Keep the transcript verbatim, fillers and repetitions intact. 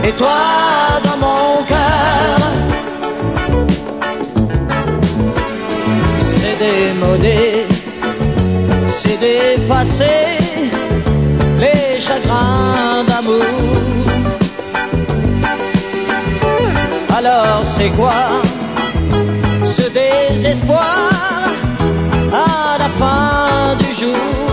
et toi dans mon cœur. C'est démodé, c'est dépassé, les chagrins d'amour. Alors c'est quoi ce désespoir à la fin du jour?